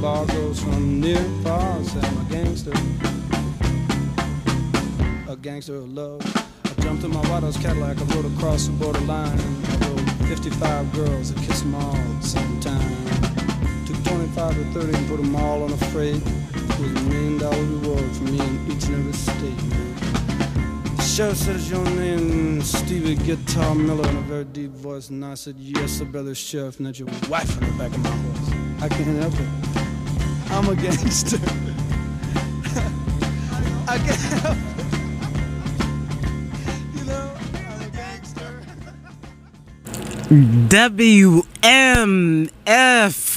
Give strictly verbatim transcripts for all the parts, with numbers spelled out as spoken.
bar girls from near and far say I'm a gangster, a gangster of love. I jumped in my White House Cadillac, I rode across the borderline. I rode fifty-five girls, I kissed them all at the same time. Took twenty-five or thirty and put them all on a freight. It was a million dollar reward for me in each and every state, man. The sheriff said, "Is your name Stevie Guitar Miller?" in a very deep voice, and I said, "Yes, sir, brother sheriff," and that's your wife on the back of my horse. I can't help it. I'm a gangster. I can't help it. You know, I'm a gangster. W M F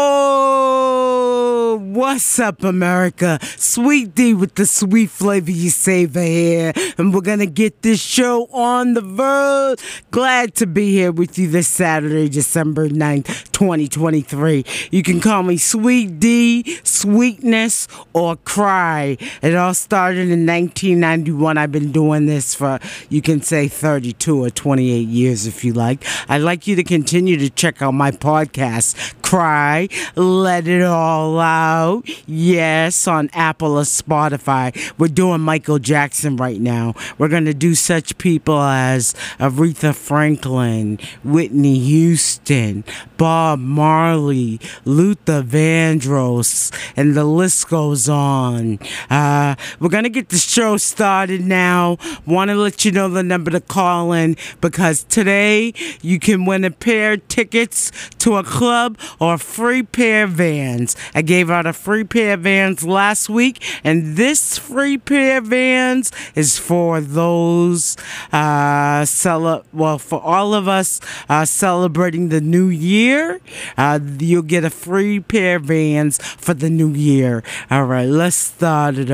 O. What's up, America? Sweet D with the sweet flavor you savor here, and we're gonna get this show on the road. Glad to be here with you this Saturday, December ninth, twenty twenty-three. You can call me Sweet D, Sweetness, or Cry. It all started in nineteen ninety-one. I've been doing this for, you can say, thirty-two or twenty-eight years if you like. I'd like you to continue to check out my podcast, Cry, Let It All Out. Yes, on Apple or Spotify. We're doing Michael Jackson right now. We're going to do such people as Aretha Franklin, Whitney Houston, Bob Marley, Luther Vandross, and the list goes on. Uh, we're going to get the show started now. Want to let you know the number to call in, because today you can win a pair of tickets to a club or a free pair of Vans. I gave out a free pair of Vans last week, and this free pair of Vans is for those uh cele- well for all of us uh celebrating the new year. Uh you'll get a free pair of Vans for the new year. All right, let's start it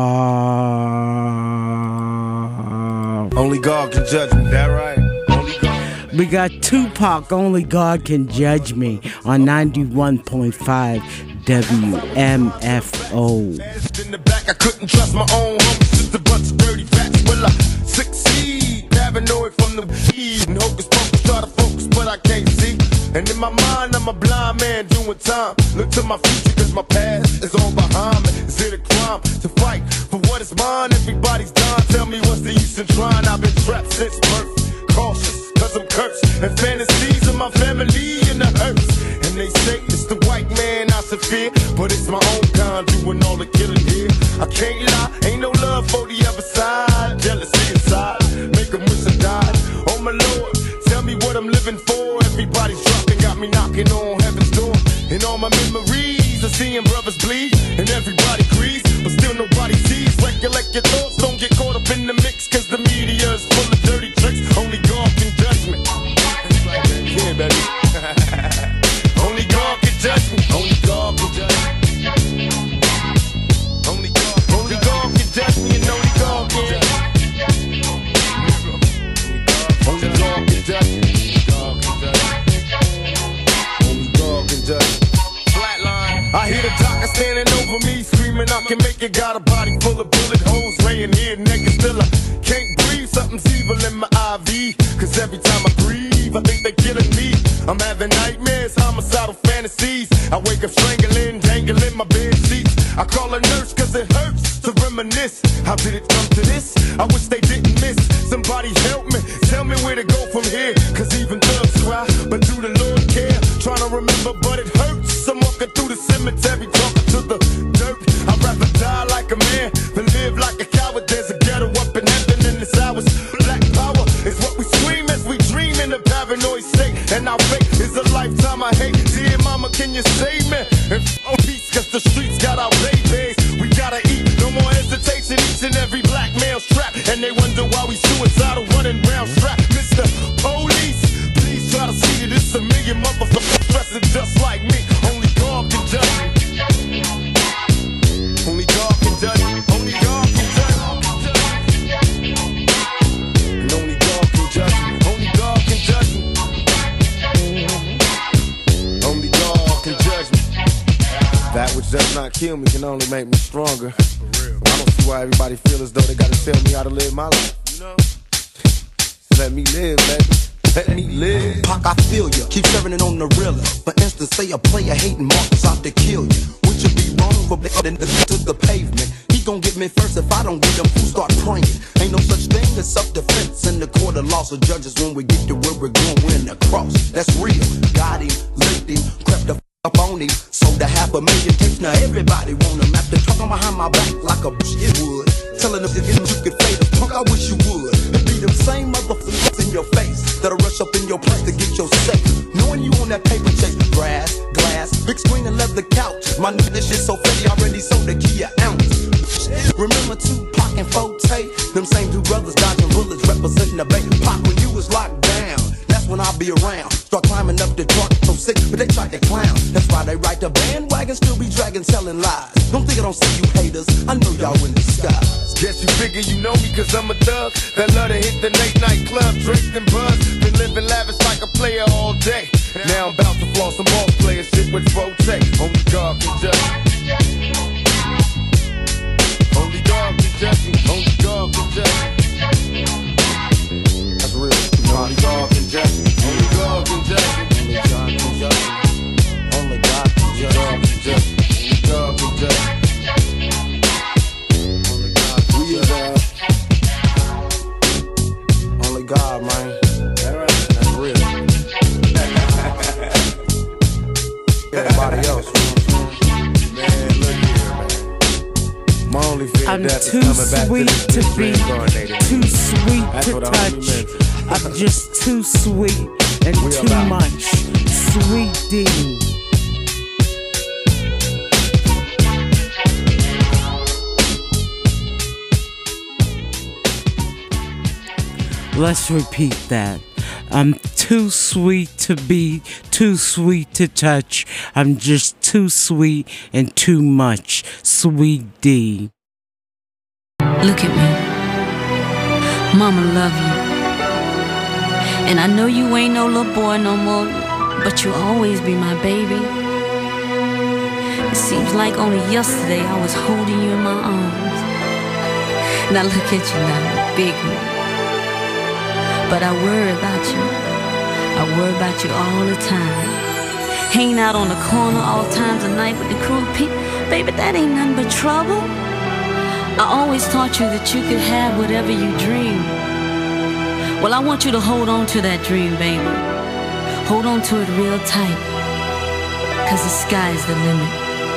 off. Only God can judge me, that right? Only God. We got Tupac, Only God Can Judge Me, on ninety-one point five W M F O. In the back, I couldn't trust my own homies, just a bunch of dirty facts. Will I succeed? Paranoid from the weed, and hocus pocus, try to focus, but I can't see. And in my mind, I'm a blind man doing time. Look to my future, cause my past is all behind me. Is it a crime to fight for what is mine? Everybody's dying, tell me what's the use in trying? I've been trapped since birth, cautious, cause I'm cursed. And fantasies of my family in the hearse. And they say it's the white man I should fear, but it's my own kind doing all the killing here. I can't lie, ain't no love for the other side. Jealousy inside, make them wish I died. Oh my Lord, tell me what I'm living for. Everybody's dropping, got me knocking on heaven's door. And all my memories of seeing brothers bleed, and everybody agrees, but still nobody sees. Recollect your thoughts, don't get caught up in the mix, cause the media is full of dirty tricks. Only God can judge me. Yeah, baby. Only God can judge me. Only God can judge me. Only God, only God can judge me, and only God can. Only God can judge me. Only God can judge me. Flatline. I hear the doctor standing over me, screaming, I can make it. Got a body full of bullet holes, laying here naked, still I can't breathe. Something's evil in my I V, cause every time I breathe, I think they're killing me. I'm having nightmares, homicidal fantasies. I wake up strangling, dangling my bed sheets. I call a nurse cause it hurts to reminisce. How did it come to this? I wish they didn't miss. Somebody help me, tell me where to go from here. Cause even thugs cry, but do the Lord care? Trying to remember, but it hurts. I'm walking through the cemetery, talking to the dirt. I'd rather die like a man than live like a coward. There's a ghetto up in heaven in this hours. Black power is what we scream as we dream in a paranoid state. And our fate is a lifetime I hate. Dear mama, can you save me? And oh, peace, cause the streets got our babies. We gotta eat, no more hesitation. Each and every black male strapped, and they wonder why we suicidal running round strapped. Mister Police, please try to see it. It's a million motherfuckers dressing just like me. Only God can judge me. Only God can judge me. Only God can judge me. And only God can judge me. Only God can judge me. Only God can judge me. That which does not kill me can only make me stronger. For real. I don't see why everybody feel as though they gotta tell me how to live my life. You know? So let me live, baby. let me live. Pac, I feel ya, keep serving it on the realer. For instance, say a player hating Marcus out to kill you. Would you be wrong for blading to the pavement? He gon' get me first if I don't get him, who start praying? Ain't no such thing as self-defense in the court of law. So judges, when we get to where we're going, we're in the cross. That's real. Got him, licked him, crept the f up on him. Sold a half a million tapes, now everybody want him. After talking behind my back like a bitch it would. Telling them if you could fade us, punk, I wish you would. It be them same motherfuckers in your face that'll rush up in your place to get your safe. Knowing you on that paper chase, grass, glass, big screen and leather couch. My nigga, this shit so fatty, already sold a key an ounce. Remember Tupac and Forte? Them same two brothers dodging bullets, representing the Bay. Pac, when you was locked down, that's when I'll be around. Start climbing up the truck, so sick, but they tried to clown. That's why they ride the bandwagon, still be dragging, telling lies. Don't think I don't see you haters, I know y'all in disguise. Guess you figure you know me cause I'm a thug that love to hit the late night club, drink and buzz. Been living lavish like a player all day. Now I'm about to floss some boss player shit with Forte. Only God can judge me. Only God can judge me. Only God can judge me. That's real. Only God can judge me. Only God can judge me. Only God can judge me. Only God can judge me. Only God can judge me. Only God, man. That's real. Everybody else, man, look here, man. My only fear I'm death too is coming back sweet to, to be too sweet That's to what I touch. only meant. I'm just too sweet and We too about. much. Sweet D. Let's repeat that. I'm too sweet to be, too sweet to touch. I'm just too sweet and too much. Sweet D. Look at me. Mama love you. And I know you ain't no little boy no more, but you'll always be my baby. It seems like only yesterday I was holding you in my arms. Now look at you now, big one. But I worry about you. I worry about you all the time. Hanging out on the corner all times of night with the cruel people. Baby, that ain't nothing but trouble. I always taught you that you could have whatever you dream. Well, I want you to hold on to that dream, baby. Hold on to it real tight. Cause the sky's the limit.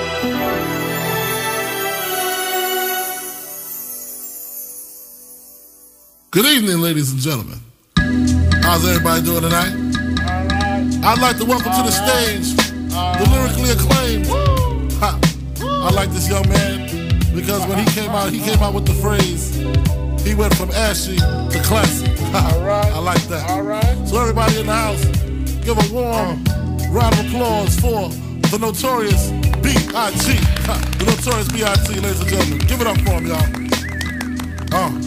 Good evening, ladies and gentlemen. How's everybody doing tonight? Right. I'd like to welcome All to the right. stage the lyrically acclaimed. Ha. I like this young man because when he came out, he came out with the phrase, he went from ashy to classy. All right. I like that. All right. So everybody in the house, give a warm round of applause for the notorious B I G The notorious B I G ladies and gentlemen. Give it up for him, y'all. Uh.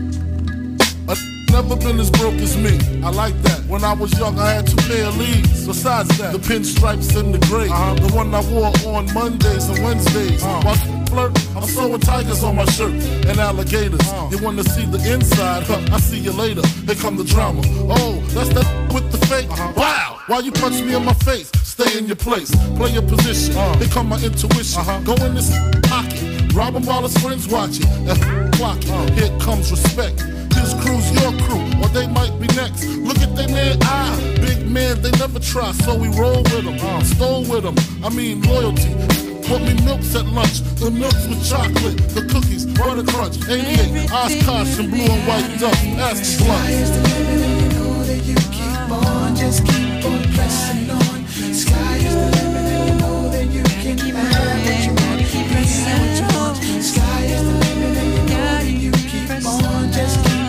Never been as broke as me. I like that. When I was young, I had two pair of leaves. Besides that, the pinstripes and the gray. Uh-huh. The one I wore on Mondays and Wednesdays. Uh-huh. While I flirt, I'm sewing tigers on my shirt and alligators. Uh-huh. You wanna see the inside? Huh, I see you later. Here come the drama. Oh, that's that with the fake. Uh-huh. Wow! Why you punch me in my face? Stay in your place. Play your position. Uh-huh. Here come my intuition. Uh-huh. Go in this pocket. Rob him while his friends watching. And clock it. Uh-huh. Here comes respect. His crew's your crew, or they might be next. Look at they man, ah, big man, they never try, so we roll with them, uh, stole with them. I mean loyalty. Put me milks at lunch, the milks with chocolate, the cookies, butter crunch, eighty-eight, Oshkosh, and blue and white duck. Pass the blunt. Sky is the limit, and you know that you keep on, just keep on pressing on. Sky is the limit, and you know that you can have what you want, be what you want. Sky is the limit, and you know that you keep on, just keep.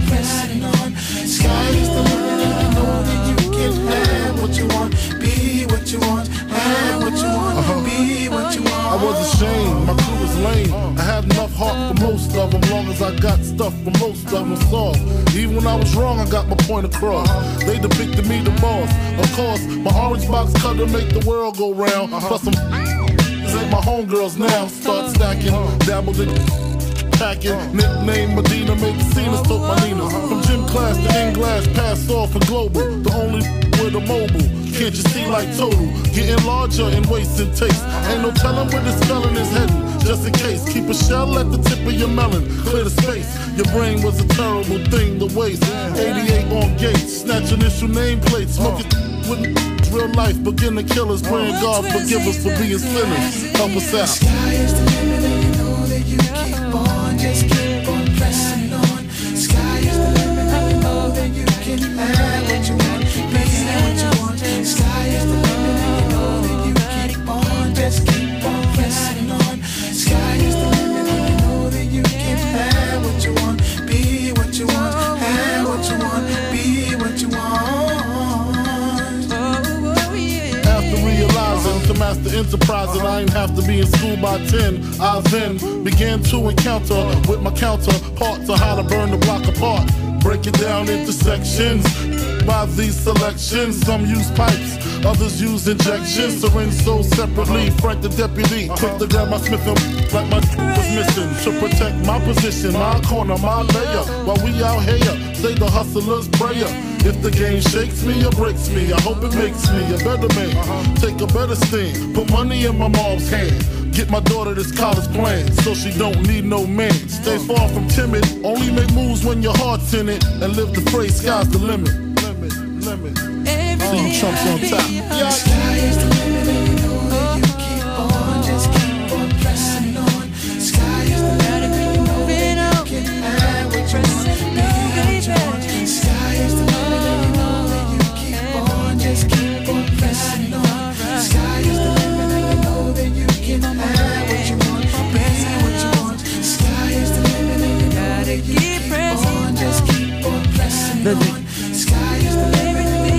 Sky is the limit, and you know that you can have what you want, be what you want, have what you want, uh-huh. be what you want. I was ashamed, my crew was lame. I had enough heart for most of them, long as I got stuff for most of them soft. Even when I was wrong, I got my point across. They depicted me the boss. Of course, my orange box cutter make the world go round. Uh-huh. Plus some this ain't my homegirls now. Start stacking, dabbled in. packing. Nickname Medina, make scenes, took my Nina. From gym class to in-glass, pass off for global. The only with a mobile. Can't you see like total? Getting larger in waist and taste. Ain't no telling where this felon is heading. Just in case, keep a shell at the tip of your melon. Clear the space. Your brain was a terrible thing to waste. eighty-eight on gates, snatch initial nameplates. Smoking with real life. Begin to kill us. Praying God forgive us for being sinners. Help us out. Sky is the limit and you know that you keep on. Just keep on pressing on. Sky is the limit and you know that you can have what you want. Be what you want. Sky is the limit and you know that you keep on. Just keep on pressing on. Sky is the limit and you know that you can have what you want. Be what you want. Have what you want. Be what you want. After realizing to master enterprise and I ain't have to be in school by ten, I then began to encounter with my counterparts on how to burn the block apart. Break it down into sections. By these selections, some use pipes, others use injections. Syringe sold separately. Frank the deputy, quick to grab my Smith and like my was missing. To protect my position, my corner, my layer. While we out here, say the hustler's prayer. If the game shakes me or breaks me, I hope it makes me a better man. Take a better stand, put money in my mom's hand. Get my daughter this college plan, so she don't need no man. Stay far from timid, only make moves when your heart's in it. And live the phrase, sky's the limit. Limit, limit. See you chumps on top. Yeah. Sky is the limit and you know that you keep on. Just keep on pressing on. Sky is the limit and you know that you can have what you want. Be what you want. Sky is the limit and you know that you keep on. Just keep on pressing on. Sky is the limit and you know that you can have what you want. Be what you want. Sky is the limit and you know that you keep on. Just keep on pressing on. Sky is the limit.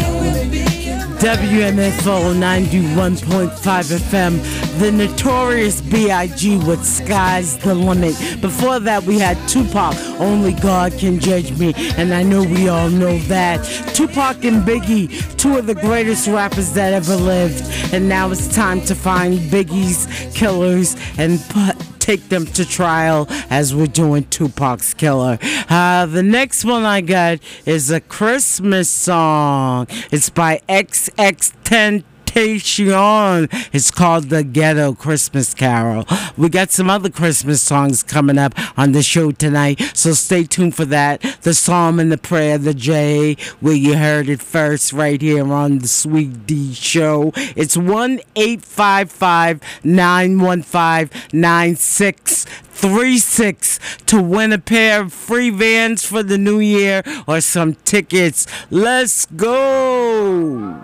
W M F O ninety-one point five F M, the Notorious B I G with Sky's the Limit. Before that, we had Tupac, Only God Can Judge Me, and I know we all know that. Tupac and Biggie, two of the greatest rappers that ever lived, and now it's time to find Biggie's killers and put take them to trial as we're doing Tupac's killer. Uh, the next one I got is a Christmas song. It's by X X Tentacion. It's called The Ghetto Christmas Carol. We got some other Christmas songs coming up on the show tonight, so stay tuned for that. The Psalm and the Prayer, the J, where you heard it first right here on the Sweet D Show. It's one eight five five nine one five nine six three six to win a pair of free vans for the new year or some tickets. Let's go!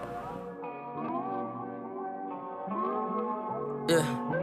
Yeah.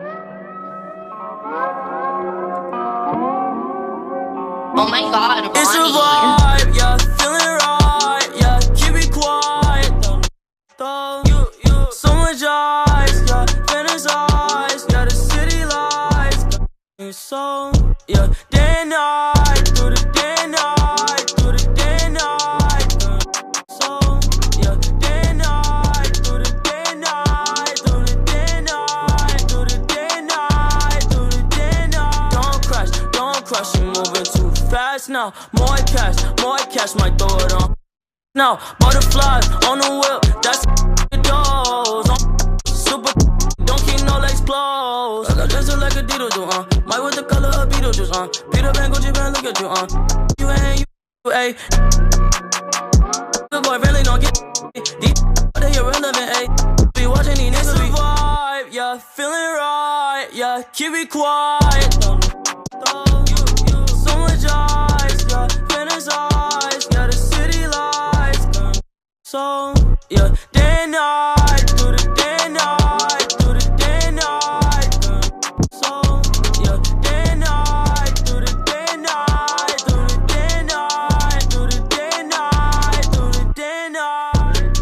Oh my God, Ronnie. It's a vibe, yeah, feeling right, yeah, keep it quiet, don't, don't, you, you, so much ice, yeah, fantasize, yeah, the city lights, got me so, yeah, day and night, through the day and night, through the day and night, so, yeah, day and night, through the day and night, through the day and night, through the day and night, through the day and night, don't crash, don't crash, you're moving too fast now, more cash, more cash, might throw it on. Now, butterflies on the wheel, that's the doors. Super, don't keep no legs closed. I got just like a Beetlejuice, uh. Might with the color of Beetlejuice, uh. Peter Pan, Gucci Pan, look at you, uh. You ain't you, ayy. Good boy, really don't get deep, but they irrelevant, ayy. Be watching these niggas be vibe, yeah, feeling right, yeah, keep it quiet, don't, don't, you, you, so much ice, yeah, fantasize, yeah, the city lights, uh, so, yeah, day and night, through the day and night, through the day and night, uh, so, yeah, day and night, through the day and night, through the day and night, through the day and night, through the day and night.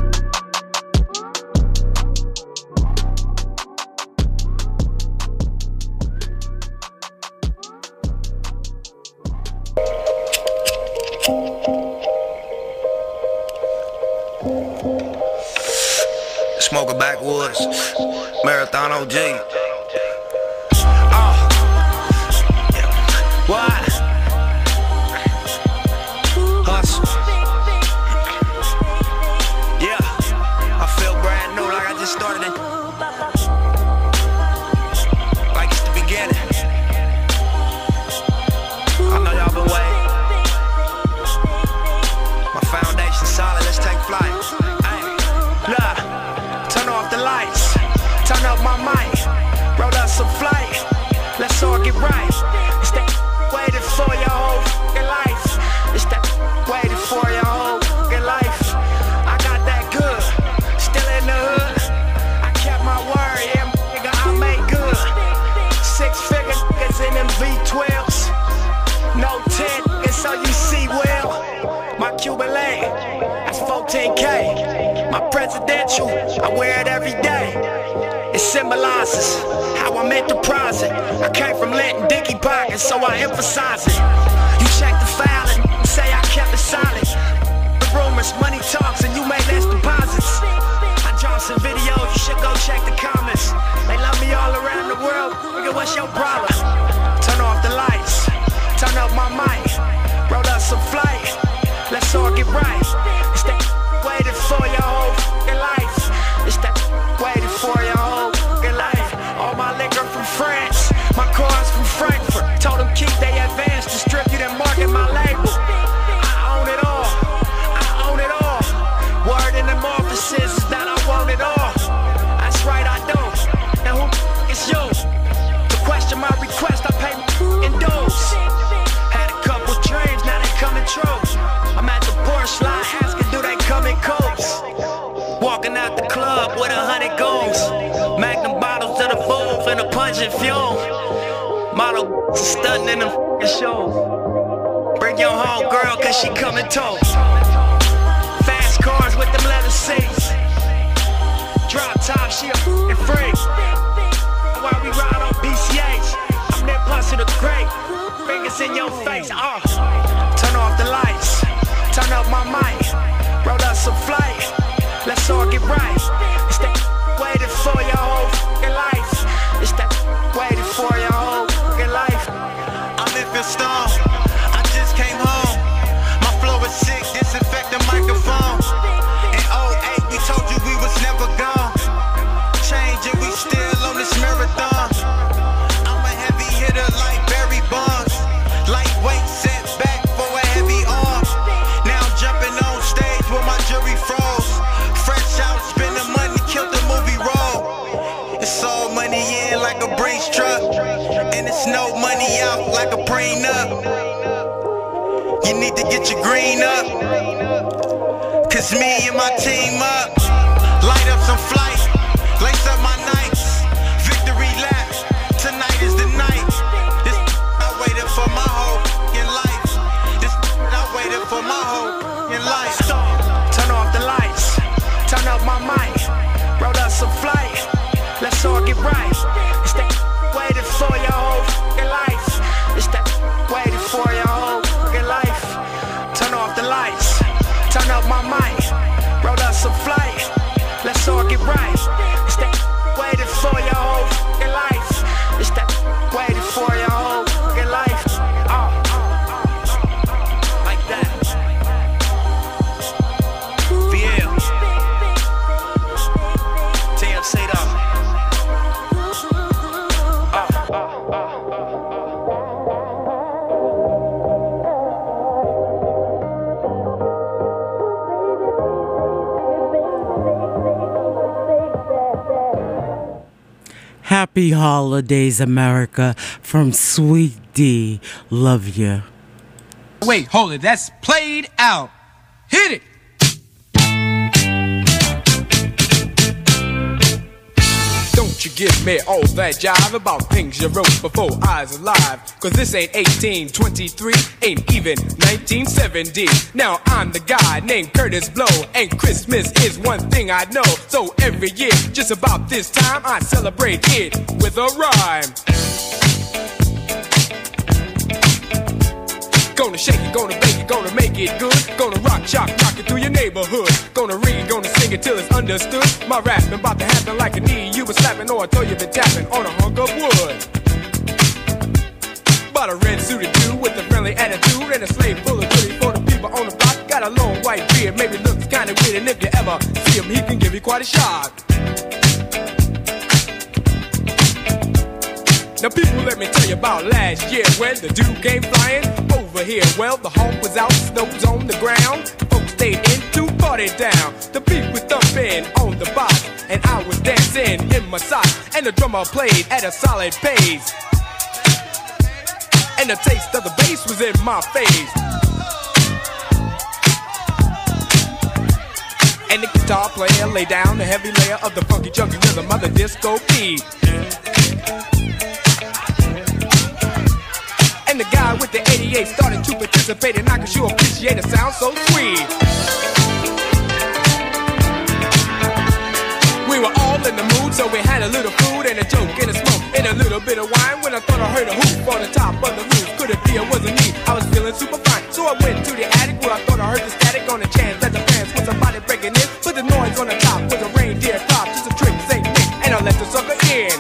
Smoker backwoods, Marathon O G. Uh, yeah. Whoa, mind. Roll up some flight, let's all get right. It's that waiting for your whole f***ing life. It's that waiting for your whole f***ing life. I got that good, still in the hood. I kept my word, yeah, nigga, I made good. Six figure niggas in them V twelves. No ten niggas, so you see well. My Cuban lane, that's fourteen K. My presidential, I wear it every day. It symbolizes how I'm enterprising. I came from Linton Dicky pockets, so I emphasize it. You check the file and say I kept it silent. The rumors, money talks, and you made less deposits. I dropped some videos, you should go check the comments. They love me all around the world, nigga, what's your problem? Turn off the lights, turn up my mic, roll up some flight, let's all get right. It's that waiting for your whole f***ing life. It's that waiting for your whole f***ing life. All my liquor from France, my cars from Frankfurt. Told them keep they advance, distribute and market my label. I own it all, I own it all. Word in them offices is that I want it all. That's right, I do. And who is you? To question my request, I pay in dues. Had a couple dreams, now they coming true. I'm at the Porsche lot asking, do they come in coats? Walking out the club with a hundred goals. Magnum bottles to the booth and a pungent fuel. Model stunting in them f***ing shows. Bring your home girl cause she coming toast. Fast cars with them leather seats. Drop top, she a f***ing freak. While we ride on P C H, I'm that pussy the great. Fingers in your face, uh. Turn off the lights, turn up my mic, roll up some flight, let's all get right. It's that waiting for your whole f***ing life. It's that waiting for your whole f***ing life. I'm in Stone, I just came home. My flow is sick, disinfect the microphone. In oh eight, we told you we was never gone. Change it, we still on this marathon. I'm a heavy hitter like Barry Bonds. Lightweight set back for a heavy arm. Now I'm jumping on stage with my jury froze. Fresh out, spend the money, kill the movie role. It's all money in like a Brinks truck, and it's no money out like a prenup. You need to get your green up, cause me and my team up. Light up some flight, lace up my nights. Victory lap, tonight is the night. This I waited for my whole in life. This I waited for my whole in life. Turn off the lights, turn up my mic, roll up some flight, let's all get right. It's that waiting for your whole f***ing life. It's that waiting for your whole f***ing life. Turn off the lights, turn up my mic, roll up some flight, let's all get right. It's that waiting for your whole f***ing life. It's that waiting for your whole f***ing life. Uh, like that. V L. T M C though. Happy holidays, America, from Sweet D. Love ya. Wait, hold it. That's played out. Hit it. Don't you give me all that jive about things you wrote before I was alive. Cause this ain't eighteen twenty-three, ain't even nineteen seventy. Now I'm the guy named Curtis Blow, and Christmas is one thing I know. So every year, just about this time, I celebrate it with a rhyme. Gonna shake it, gonna bake it, gonna make it good. Gonna rock, shock, rock it through your neighborhood. Gonna read, gonna sing it till it's understood. My rapping about to happen like a knee you was slapping, or I told you been tapping on a hunk of wood. Bought a red suited dude with a friendly attitude and a slave full of goodies for the people on the block. Got a long white beard, maybe looks kinda weird, and if you ever see him, he can give you quite a shock. Now people, let me tell you about last year when the dude came flying over here. Well, the hawk was out, snow's on the ground. Folks stayed in too far. party down. The beat was thumping on the box, and I was dancing in my socks. And the drummer played at a solid pace, and the taste of the bass was in my face. And the guitar player laid down the heavy layer of the funky junky rhythm of the disco beat. And the guy with the eighty-eight started to participate, and I could sure appreciate the sound so sweet. We were all in the mood, so we had a little food and a joke and a smoke and a little bit of wine. When I thought I heard a hoop on the top of the roof, could it be it wasn't me? I was feeling super fine, so I went to the attic where I thought I heard the static on the chance that the fans was somebody breaking in. But the noise on the top was a reindeer crop, just a trick, Saint Nick, and I let the sucker in.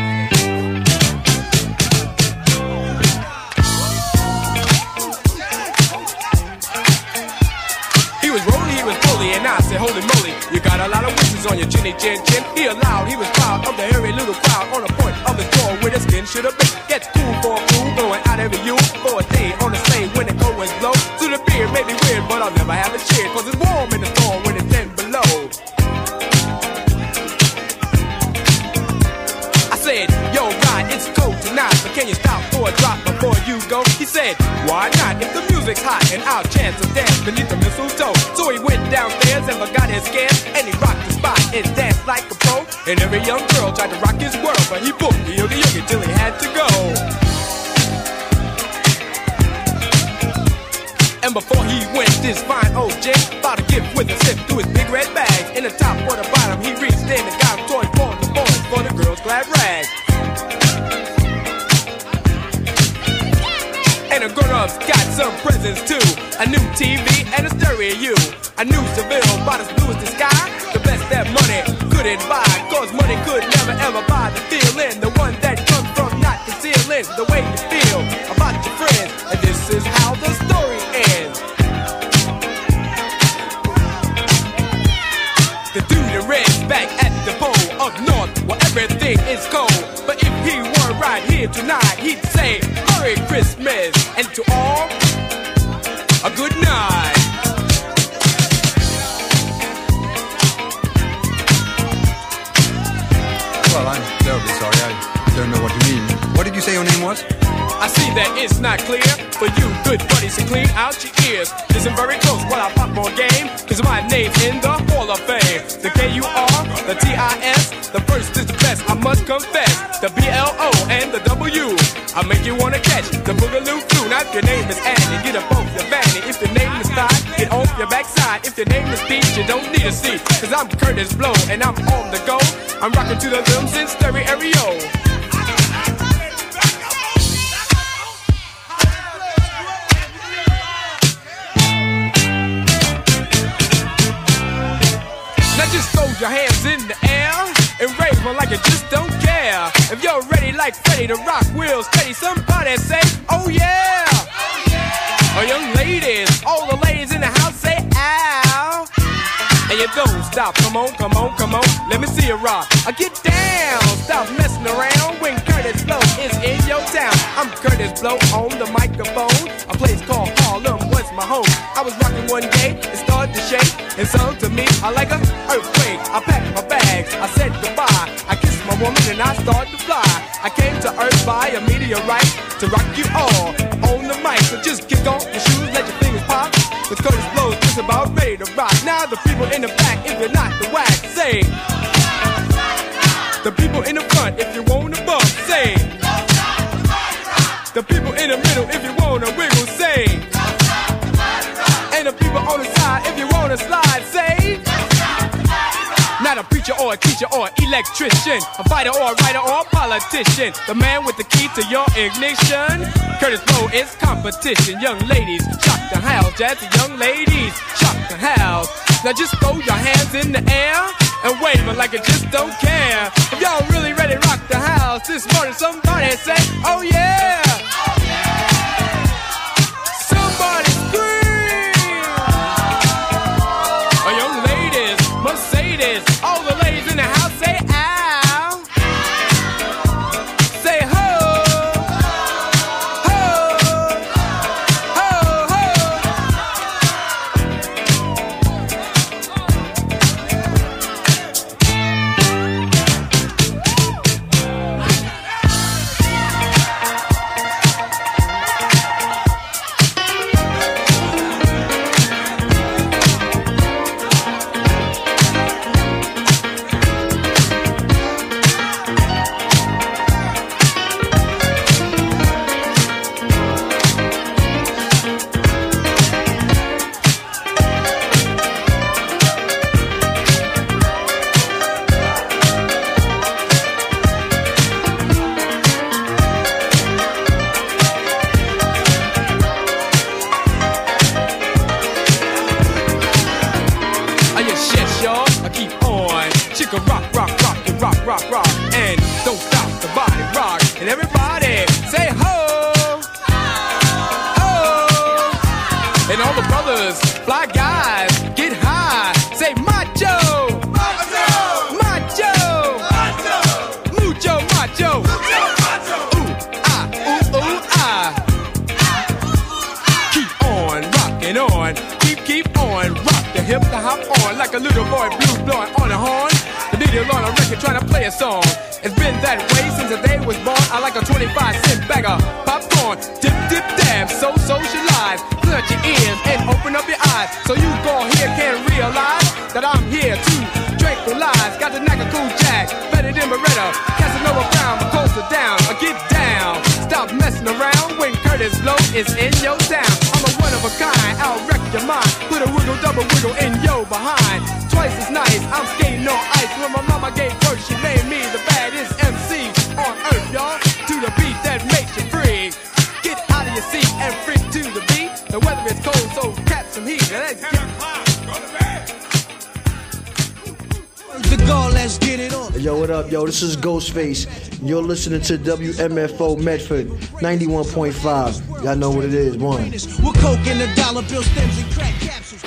He was rolling, he was bully, and I said, holy moly, you got a lot of wishes on your chinny chin chin. He allowed, he was proud of the hairy little crowd on the point of the door where the skin should have been. Gets cool for a fool, going out every you for a day on the sleigh when the cold winds blow. To the beard may be weird, but I'll never have a cheer, cause it's warm in the storm when it's ten below. I said, yo, Rod, it's cold tonight, but can you stop for a drop before you go? He said, why not? If the music's hot and I'll chance a dance beneath the mistletoe. So he went downstairs and forgot his scans, and he rocked the spot and danced like a pro. And every young girl tried to rock his world, but he booked the yogi yogi till he had to go. And before he went, this fine old gent bought a gift with a sip through his big red bag. In the top or the bottom, he reached in and got a toy for the boys, for the girls' glad rags. And the grown-ups got some presents too. A new T V and a stereo. A new Seville, about as blue as the sky. The best that money couldn't buy, cause money could never ever buy the feeling. The one that comes from not concealing the way you feel about your friends. And this is how the story ends. The dude in red's back at the pole up north where everything is cold. But if he were right here tonight, he'd say Merry Christmas, and to all, a good night. Well, I'm terribly sorry. I don't know what you mean. What did you say your name was? I see that it's not clear for you good buddies to clean out your ears. Listen very close while I pop more game, cause my name's in the Hall of Fame. The K U R, the T I S, the first is the best, I must confess. The B L O and the W, I make you wanna catch the Boogaloo flu. Now if your name is Annie, get up off your vanity. If your name is Thigh, get off your backside. If your name is Peach, you don't need a seat, cause I'm Curtis Blow and I'm on the go. I'm rocking to the rhythms in stereo. Just throw your hands in the air and rave on like you just don't care. If you're ready like Freddie to rock wheels steady, somebody say, oh yeah. Oh yeah. Oh young ladies, all the ladies in the house say ow. And you don't stop, come on, come on, come on, let me see you rock. I get down, stop messing around when Curtis Blow is in your town. I'm Curtis Blow on the microphone. A place called Harlem was my home. I was rocking one day, it started to shake, and so to me, I like a earthquake. I packed my bags, I said goodbye. I kissed my woman and I started to fly. I came to Earth by a meteorite to rock you all on the mic. So just kick off your shoes, let your fingers pop, cause Curtis Blow's just about ready to rock. Now the people in the back, if you're not the whack, say. The people in the front, if you want to bump, say. The people in the middle, if you want to wiggle, say. And the people on the side, if you want to slide, say. Not a preacher or a teacher or an electrician, a fighter or a writer or a politician, the man with the key to your ignition. Curtis Blow is competition. Young ladies, shock the house. Jazzy young ladies, shock the house. Now just throw your hands in the air and wave them like you just don't care. If y'all really ready to rock the house this morning, somebody say, oh yeah. Oh yeah. Somebody scream. Oh, young ladies, Mercedes, all the ladies in the house say ow. Say ho. Ho. Ho, ho. macho. Ooh, ah, ooh, ooh, ah. Keep on rocking on. Keep, keep on. Rock the hip, the hop on. Like a little boy blue blowing on a horn. The needle on a record trying to play a song. It's been that way since the day was born. I like a twenty-five cent bag of popcorn. Dip, dip, dab, so socialize. Put your ears and open up your eyes. So you go here can realize that I'm here to tranquilize. Got the knack of cool jack, better than Beretta. Casanova Brown, closer down, or get down. Stop messing around when Curtis Blow is in your town. I'm a one of a kind, I'll wreck your mind. Put a wiggle, double wiggle in your behind. Twice as nice, I'm skating on ice. When my mama gave birth, she made me the baddest M C on earth, y'all. To the beat that makes you free. Get out of your seat and freak to the beat. The weather is cold, so catch some heat. Now let's get The goal, let's get it on. Hey, yo, what up, yo? This is Ghostface. You're listening to W M F O Medford ninety-one point five. Y'all know what it is. One. With coke and the dollar bill stems and crack capsules.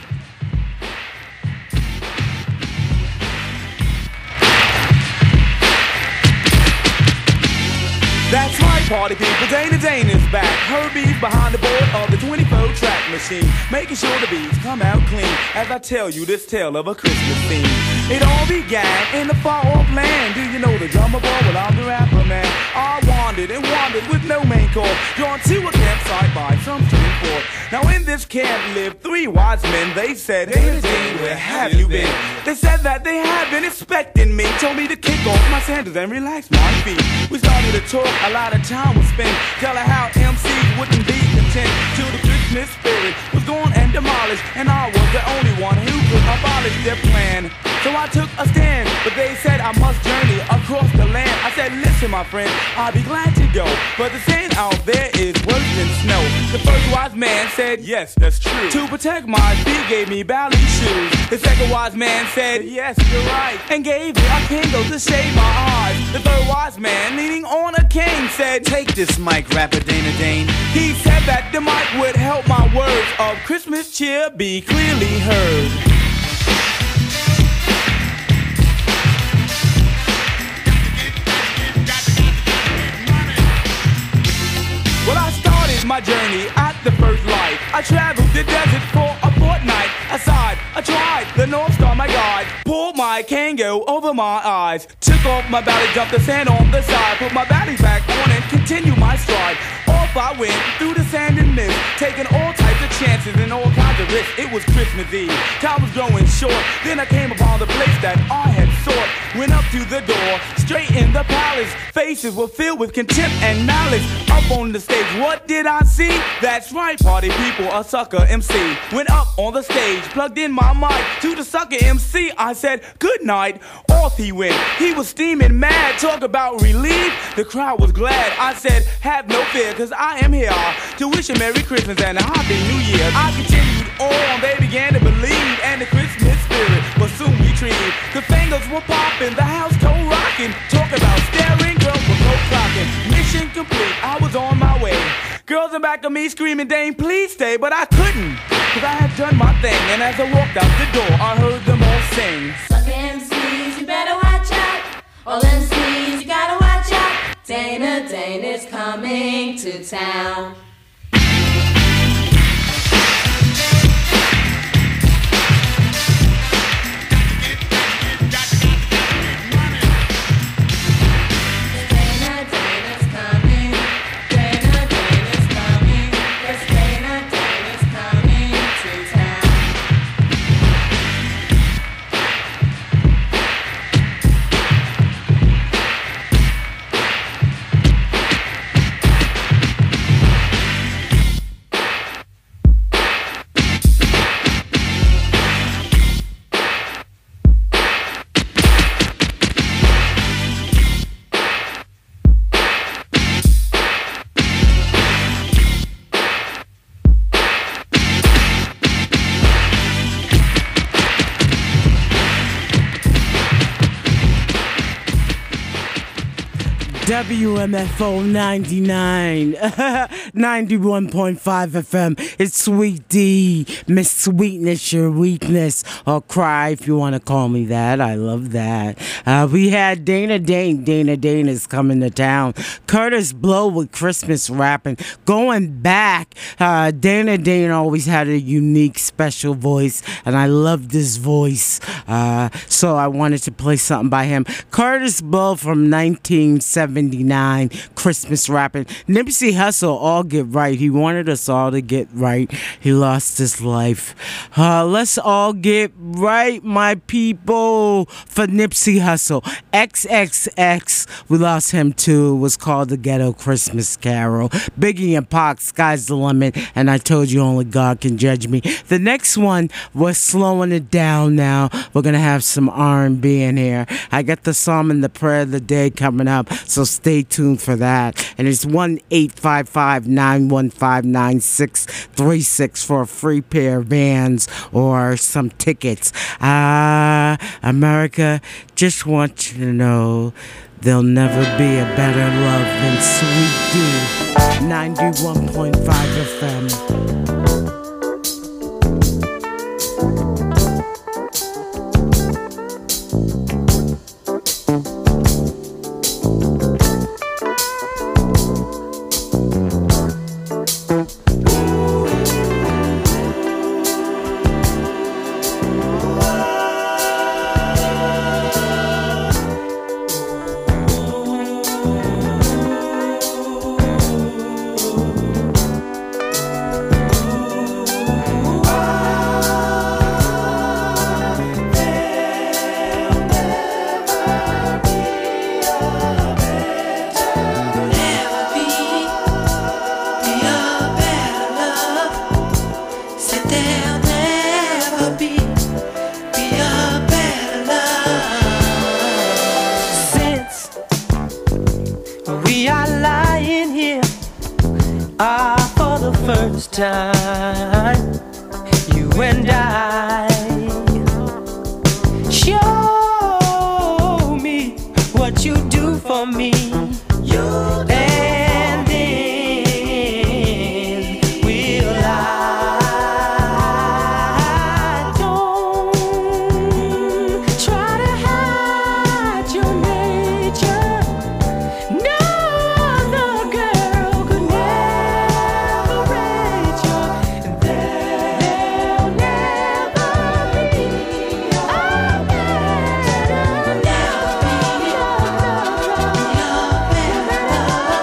That's right, party people, Dana Dana's back. Herbie's behind the board of the twenty-four track machine, making sure the beats come out clean as I tell you this tale of a Christmas theme. It all began in the far-off land. Do you know the drummer boy? Well, I'm the rapper, man. I wandered and wandered with no main cause, drawn to a campsite by some street fort. Now in this camp lived three wise men. They said, Dana Dane, where have you been? They said that they had been expecting me. Told me to kick off my sandals and relax my feet. We started to talk, a lot of time was spent telling how M Cs wouldn't be content till the Christmas spirit was gone and demolished, and I was the only one who could abolish their plan. So I took a stand, but they said I must journey across the land. I said, listen, my friend, I'll be glad to go, but the sand out there is worse than snow. The first wise man said, yes, that's true. To protect my feet, gave me ballet shoes. The second wise man said, yes, you're right, and gave me a candle to shade my eyes. The third wise man, leaning on a cane, said, take this mic, rapper Dana Dane. He said that the mic would help my words of Christmas cheer be clearly heard. Well, I started my journey at the first light. I traveled the desert for a fortnight. Aside, I tried the North Star, my guide. Pulled my Kango over my eyes. Took off my belly, jumped the sand on the side. Put my belly back on and continued my stride. Off I went through the sand and mist, taking all types of chances and all kinds of risks. It was Christmas Eve, time was growing short. Then I came upon the place that I had sought. Went up to the door, straight in the palace. Faces were filled with contempt and malice. Up on the stage, what did I see? That's right, party people, a sucker M C. Went up on the stage, plugged in my mic to the sucker M C. I said, good night. Off he went, he was steaming mad. Talk about relief, the crowd was glad. I said, have no fear, cause I am here to wish a Merry Christmas and a Happy New Year. I continued on, they began to believe, and the Christmas spirit was soon retrieved. The fingers were popping, the house toe rocking. Talk about staring, girls were cold clocking. Mission complete, I was on my way. Girls in back of me screaming, Dane, please stay, but I couldn't, cause I had done my thing. And as I walked out the door, I heard them all sing. Suck M Cs, you better watch out. All M Cs, you gotta watch out. Dana Dana's coming to town. W M F O ninety-nine, ninety-one point five F M. It's Sweet D, Miss Sweetness, your weakness, or cry if you want to call me that. I love that. Uh, we had Dana Dane. Dana Dane is coming to town. Curtis Blow with Christmas rapping. Going back, uh, Dana Dane always had a unique, special voice, and I loved his voice. Uh, so I wanted to play something by him. Curtis Blow from nineteen seventy-nine, Christmas rapping. Nipsey Hussle, all get right. He wanted us all to get right. He lost his life. Uh, let's all get right, my people, for Nipsey Hussle. X X X, we lost him too. It was called The Ghetto Christmas Carol. Biggie and Pac, Sky's the Limit, and I told you only God can judge me. The next one, we're slowing it down now. We're going to have some R and B in here. I got the Psalm and the Prayer of the Day coming up, so stay tuned for that. And it's one eight five five, nine one five, nine six three six for a free pair of Vans or some tickets. Ah, uh, America, just want you to know there'll never be a better love than Sweet D, ninety-one point five F M. Never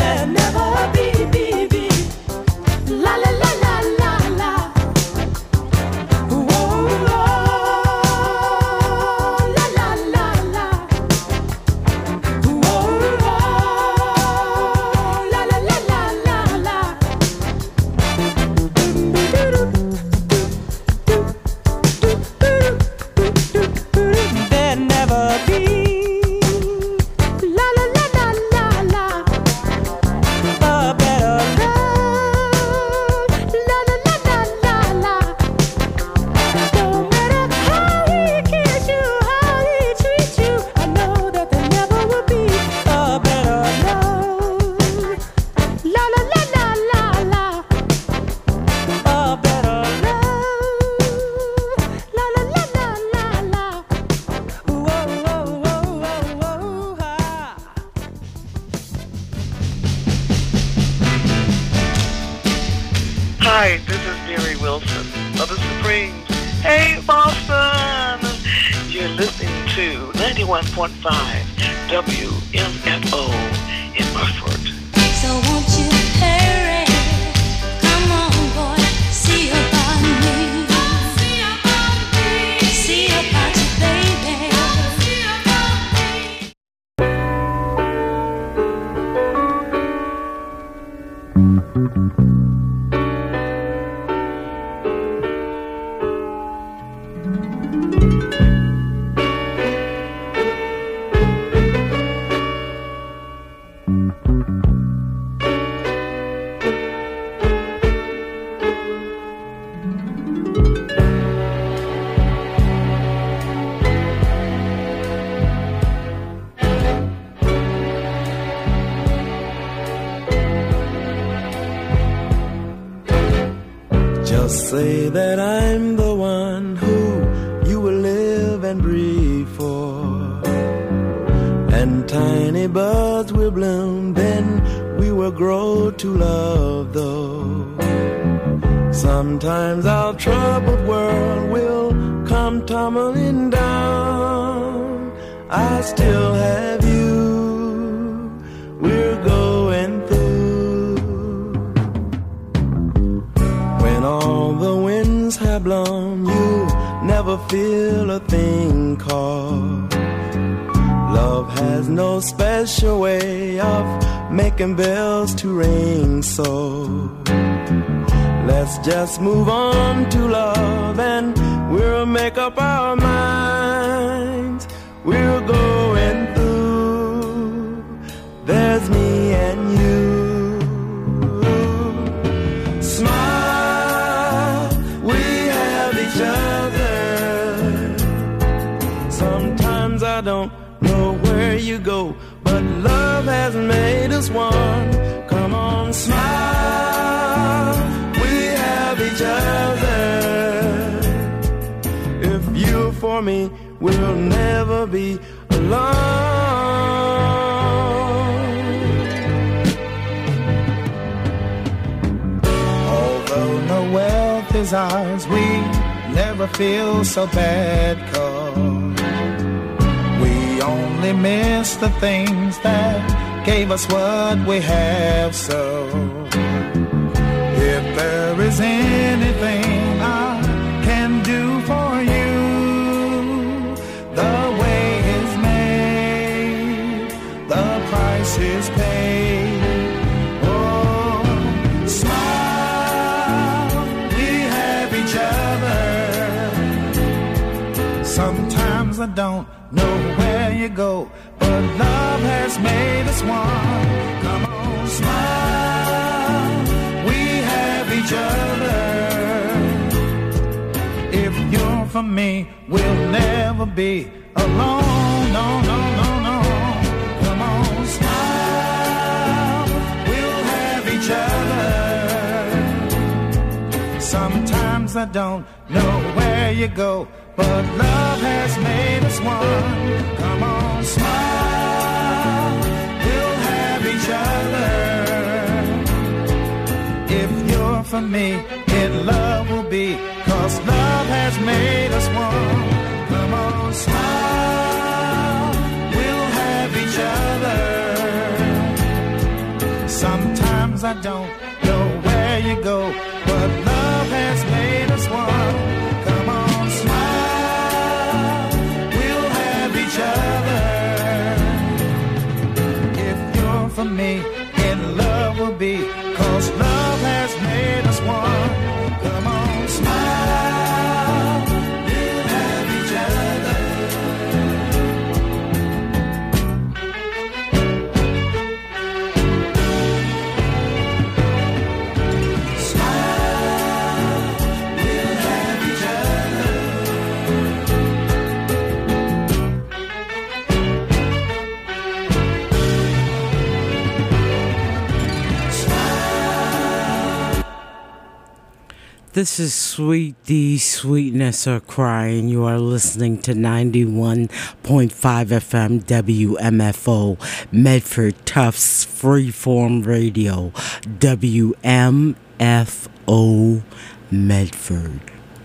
there'll never be, be, be. La la la la la la. Whoa, whoa. La la la la. Whoa, whoa. La la la la la la. There'll never be. La la la la la la. A better love. La la la la la la. No matter how he kiss you, how he treat you, I know that there never will be a better love. La la la la la la. A better love. La la la la la la. Whoa whoa whoa whoa whoa ha. Hi, this is Mary Wilson of the Supremes. Hey, Boston! You're listening to ninety-one point five W M F O in Burford. So won't you hurry? Come on, boy, see about me. See about you, baby. Just say that I'm the one who you will live and breathe for, and tiny buds will bloom, then we will grow to love though. Sometimes our troubled world will come tumbling down. I still have you, we're going through. When all the winds have blown, you never feel a thing called love. Has no special way of making bells to ring, so let's just move on to love and we'll make up our minds. We're going through, there's me and you. Smile, we have each other. Sometimes I don't know where you go, but love has made us one. Come on, smile, we have each other. If you're for me, we'll never be alone. Although no wealth is ours, we never feel so bad, 'cause we only miss the things that gave us what we have. So if there is anything I can do for you, the way is made, the price is paid. Oh, smile, we have each other. Sometimes I don't know where you go, but love has made us one. Come on, smile, we have each other. If you're for me, we'll never be alone. No, no, no, no. Come on, smile, we'll have each other. Sometimes I don't know where you go, but love has made us one. Come on, smile, we'll have each other. If you're for me, then love will be, 'cause love has made us one. Come on, smile, we'll have each other. Sometimes I don't know where you go, but love has made us one. Come on, smile, we'll have each other. If you're for me, then love will be, 'cause love has made us one. Come on, smile, we'll have each other. This is Sweet D, Sweetness or Crying. You are listening to ninety-one point five F M W M F O, Medford Tufts Freeform Radio, W M F O Medford.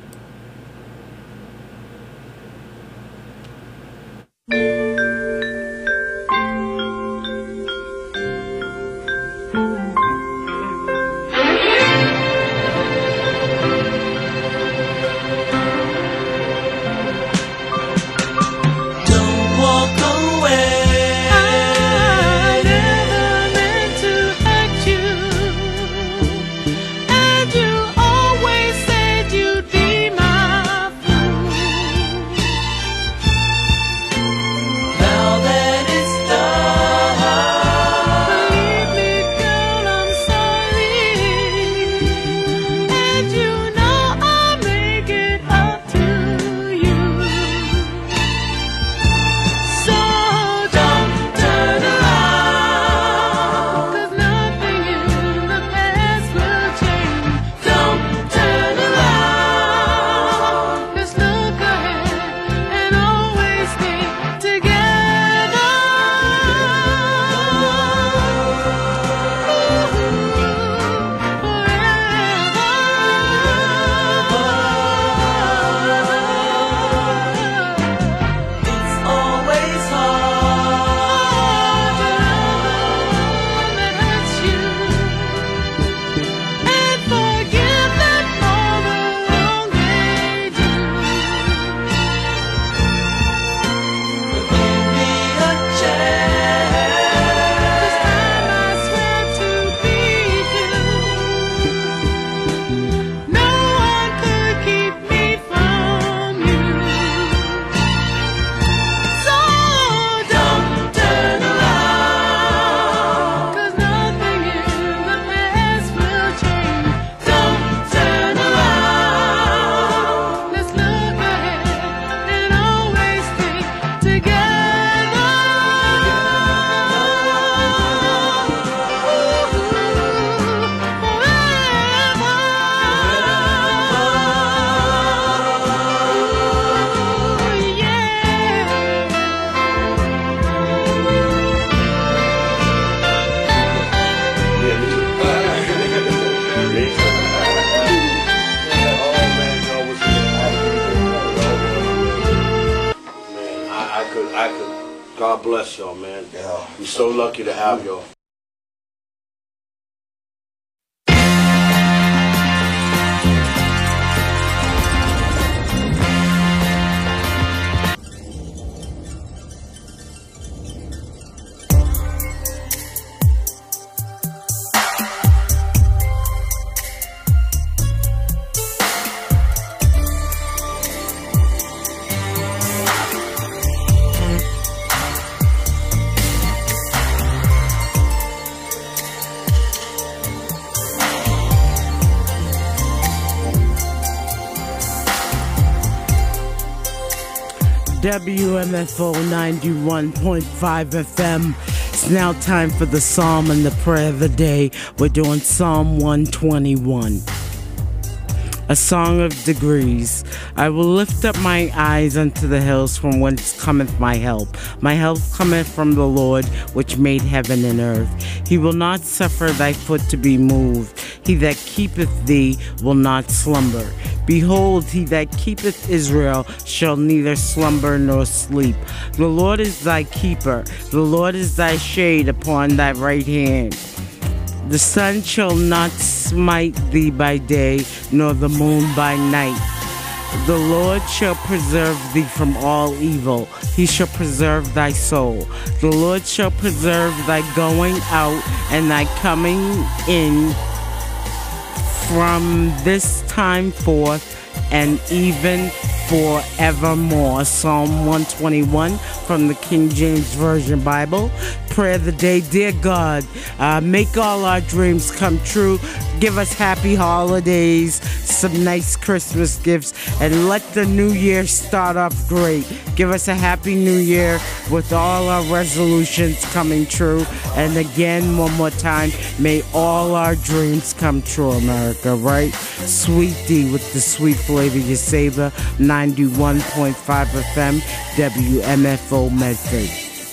God bless y'all, man. Yeah. We're so lucky to have y'all. W M F O ninety-one point five F M. It's now time for the Psalm and the Prayer of the Day. We're doing Psalm one twenty-one. A song of degrees. I will lift up my eyes unto the hills, from whence cometh my help. My help cometh from the Lord, which made heaven and earth. He will not suffer thy foot to be moved. He that keepeth thee will not slumber. Behold, he that keepeth Israel shall neither slumber nor sleep. The Lord is thy keeper. The Lord is thy shade upon thy right hand. The sun shall not smite thee by day, nor the moon by night. The Lord shall preserve thee from all evil. He shall preserve thy soul. The Lord shall preserve thy going out and thy coming in from this time forth and even forevermore. Psalm one twenty-one from the King James Version Bible. Prayer of the day. Dear God, uh, make all our dreams come true. Give us happy holidays, some nice Christmas gifts, and let the new year start off great. Give us a happy new year with all our resolutions coming true. And again, one more time, may all our dreams come true, America, right? Sweet D with the sweet flavor you savor, ninety-one point five F M, W M F O Medford.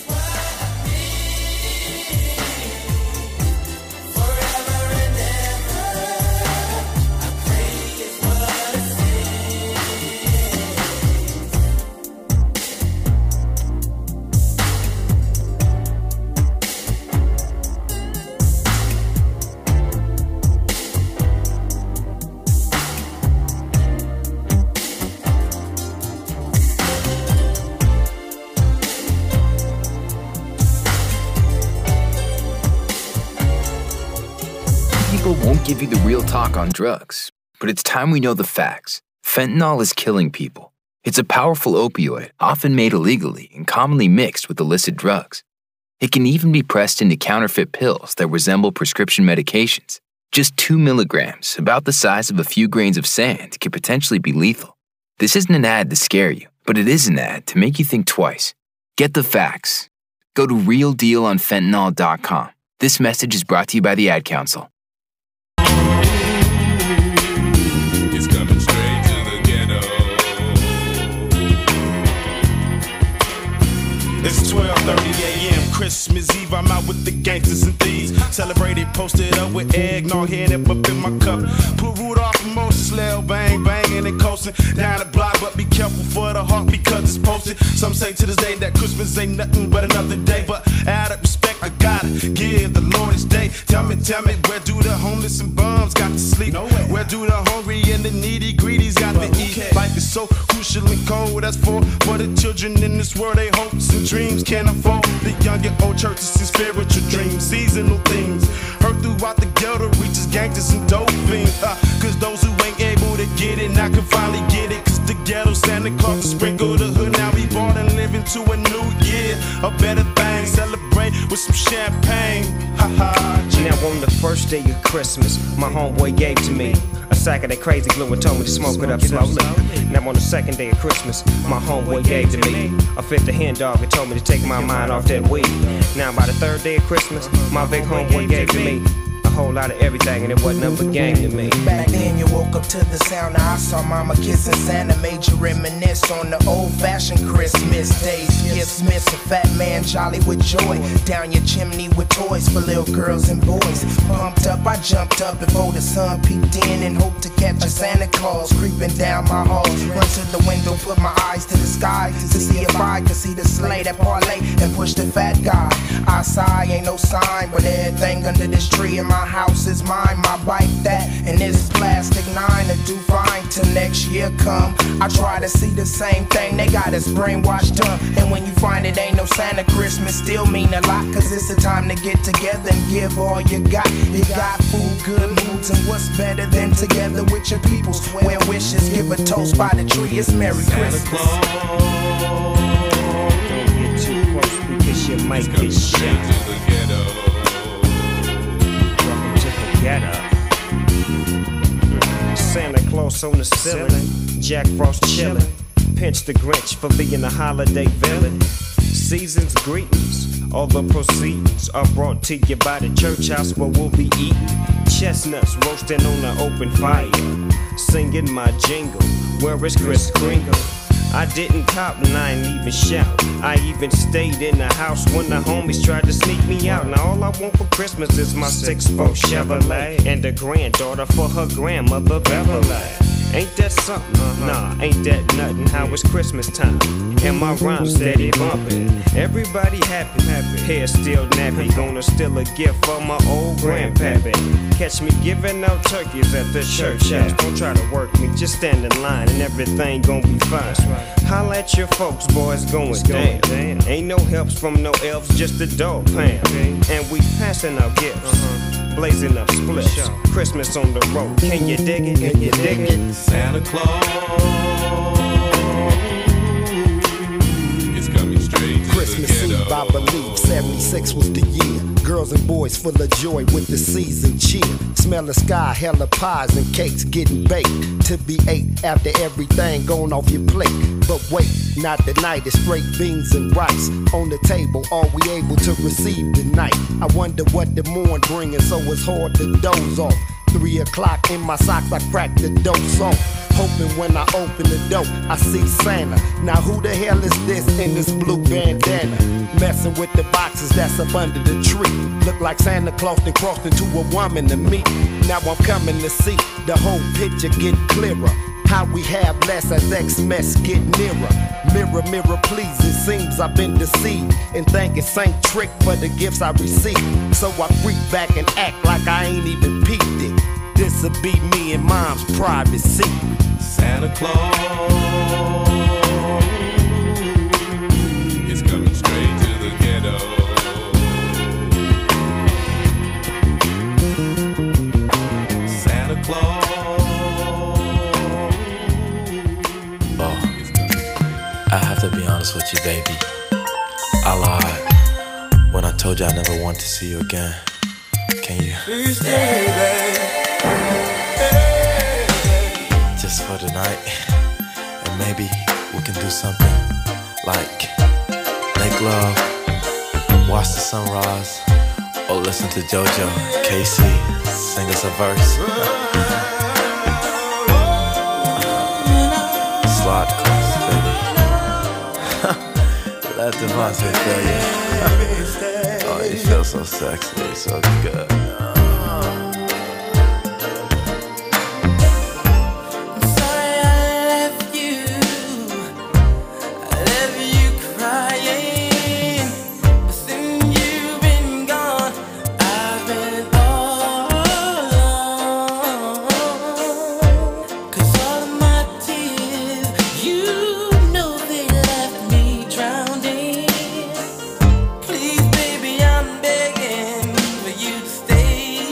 Won't give you the real talk on drugs, but it's time we know the facts. Fentanyl is killing people. It's a powerful opioid, often made illegally and commonly mixed with illicit drugs. It can even be pressed into counterfeit pills that resemble prescription medications. Just two milligrams, about the size of a few grains of sand, could potentially be lethal. This isn't an ad to scare you, but it is an ad to make you think twice. Get the facts. Go to real deal on fentanyl dot com. This message is brought to you by the Ad Council. It's coming straight to the ghetto. It's twelve thirty a.m. Christmas Eve. I'm out with the gangsters and thieves. Celebrated, posted up with eggnog, head up up in my cup. Put Rudolph and Moses, Lil bang, banging and coasting down the block. But be careful for the heart because it's posted. Some say to this day that Christmas ain't nothing but another day. But out of respect, I gotta give the Lord his day. Tell me, tell me, where do the homeless and bums got to sleep? Nowhere. Where do the hungry and the needy greedies got but to eat? Cares? Life is so crucial and cold. That's for for the children in this world. They hopes and dreams can't afford. The young and old churches and spiritual dreams, seasonal things. Heard throughout the ghetto reaches gangsters and dope fiends. Uh, Cause those who ain't able to get it now can finally get it. Cause the ghetto Santa Claus will sprinkle the hood. Now we born and living to a new year, a better thing. Celebrate with some champagne. Ha ha. Now on the first day of Christmas, my homeboy gave to me a sack of that crazy glue and told me to smoke it up slowly. Now on the second day of Christmas, my homeboy gave to me a fifth of hen dog and told me to take my mind off that weed. Now by the third day of Christmas, my big homeboy gave to me a whole lot of everything, and it wasn't nothing but game to me. Back then you woke up to the sound of I saw mama kissing Santa, made you reminisce on the old-fashioned Christmas days. Gifts miss a fat man jolly with joy, down your chimney with toys for little girls and boys. Pumped up, I jumped up before the sun peeked in and hoped to catch a Santa Claus creeping down my hall. Run to the window, put my eyes to the sky to see if I could see the sleigh that parlay and push the fat guy. I sigh, ain't no sign, but everything under this tree in my house is mine. My bike that, and this plastic nine to do fine till next year come. I try to see the same thing, they got us brainwashed up. And when you find it ain't no Santa, Christmas still mean a lot. Cause it's the time to get together and give all you got. You got food, good moods, and what's better than together with your peoples. Wear wishes, give a toast by the tree, it's Merry Christmas. Don't get too close because you might get shot. Santa Claus on the ceiling, Jack Frost chillin', pinch the Grinch for being a holiday villain. Season's greetings, all the proceeds are brought to you by the church house where we'll be eating chestnuts roasting on the open fire, singing my jingle, where is Kris Kringle? I didn't cop and I ain't even shout. I even stayed in the house when the homies tried to sneak me out. Now all I want for Christmas is my six four Chevrolet and a granddaughter for her grandmother Beverly. Ain't that something? Uh-huh. Nah, ain't that nothing? How it's Christmas time and my rhyme steady bumping. Everybody happy, happy. Hair still nappy. Gonna steal a gift for my old grandpappy. Catch me giving out turkeys at the church house. Don't try to work me, just stand in line and everything gon' be fine. Holla at your folks, boys going down. Ain't no helps from no elves, just the dog pound. And we passing out gifts. Uh-huh. Blazing up splits, Christmas on the road. Can you dig it? Can you dig it? Santa Claus is coming straight to Christmas the Eve, I believe, seventy-six was the year. Girls and boys full of joy with the season cheer. Smell the sky, hella pies and cakes getting baked to be ate after everything gone off your plate. But wait, not tonight, it's straight beans and rice on the table, all we able to receive tonight. I wonder what the morn bringing, so it's hard to doze off. Three o'clock in my socks, I crack the dope song. Hoping when I open the door, I see Santa. Now who the hell is this in this blue bandana? Messing with the boxes that's up under the tree. Look like Santa Claus then crossed into a woman to me. Now I'm coming to see the whole picture get clearer. How we have less as Xmas get nearer. Mirror, mirror, please, it seems I've been deceived and thanking Saint Trick for the gifts I received. So I freak back and act like I ain't even peeped it. This'll be me and mom's private secret. Santa Claus is coming straight to the ghetto. Santa Claus. I have to be honest with you, baby. I lied when I told you I never want to see you again. Can you? Please stay, baby. Just for tonight, and maybe we can do something like make love, watch the sunrise, or listen to JoJo, K C sing us a verse. Slide close, baby. Let Devontae feel you. Oh, you feel so sexy, so good. Please, baby, I'm begging for you to stay.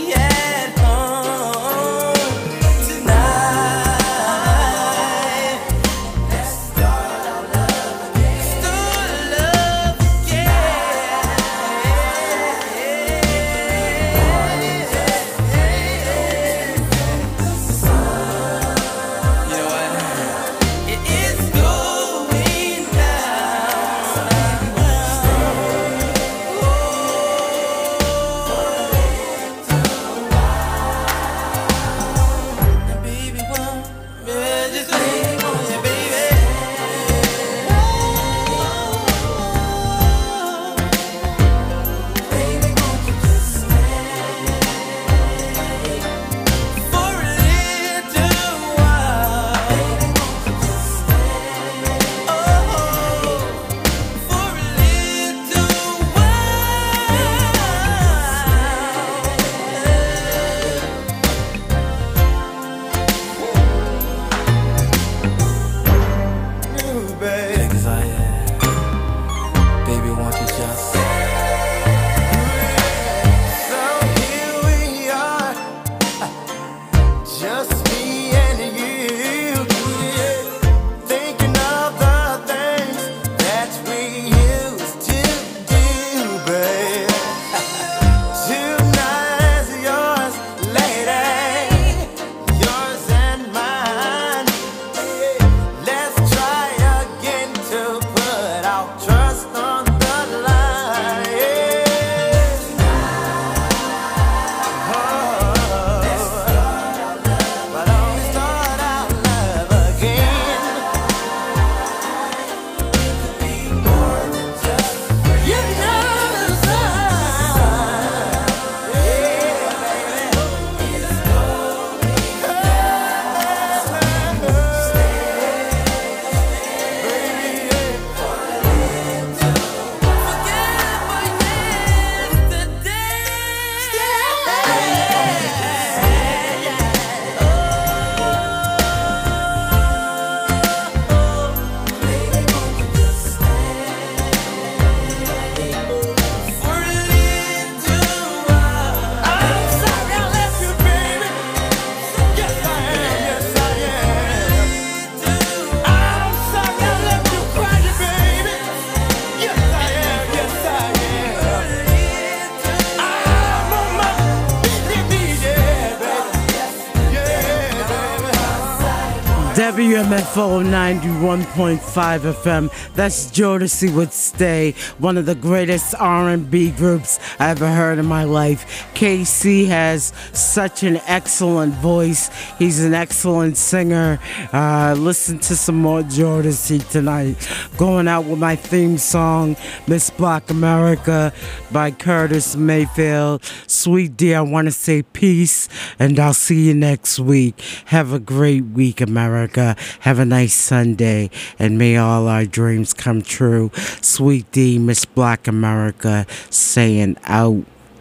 W M F O ninety-one point five F M. That's Jodeci with Stay, one of the greatest R and B groups I ever heard in my life. K C has such an excellent voice. He's an excellent singer. Uh, listen to some more Jodeci tonight. Going out with my theme song, Miss Black America by Curtis Mayfield. Sweet D, I want to say peace, and I'll see you next week. Have a great week, America. Have a nice Sunday, and may all our dreams come true. Sweet D, Miss Black America, saying out.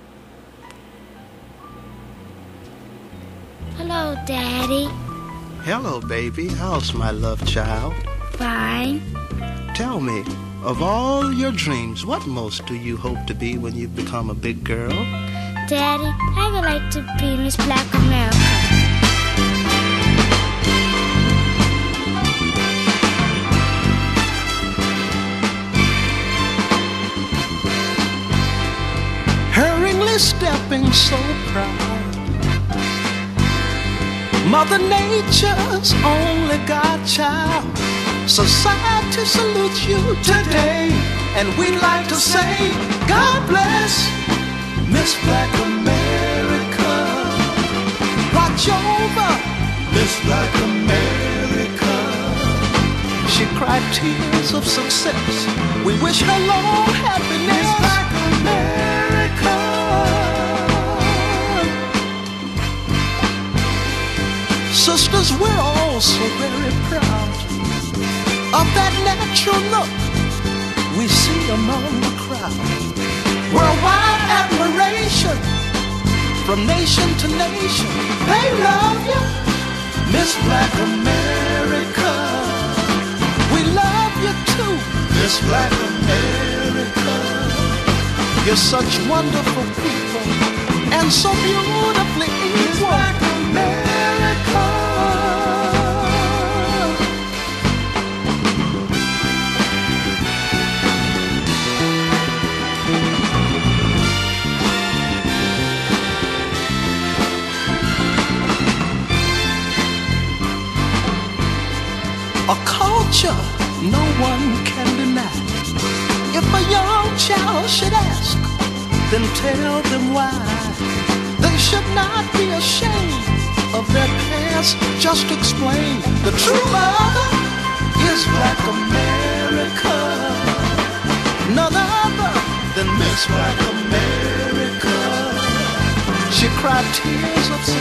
Hello, Daddy. Hello, baby. How's my love child? Fine. Tell me, of all your dreams, what most do you hope to be when you become a big girl? Daddy, I would like to be Miss Black America. Hurriedly stepping so proud, Mother Nature's only godchild. Society salutes you today, and we'd like to say, God bless Miss Black America. Watch over Miss Black America. She cried tears of success. We wish her long happiness. Miss Black America. Sisters, we're all so very proud of that natural look we see among the crowd. Worldwide admiration from nation to nation. They love you, Miss Black America. We love you too, Miss Black America. You're such wonderful people and so beautifully equal. Miss Black America. A culture no one can deny. If a young child should ask, then tell them why. They should not be ashamed of their past. Just explain the true mother is Black America. None other than Miss Black America. She cried tears of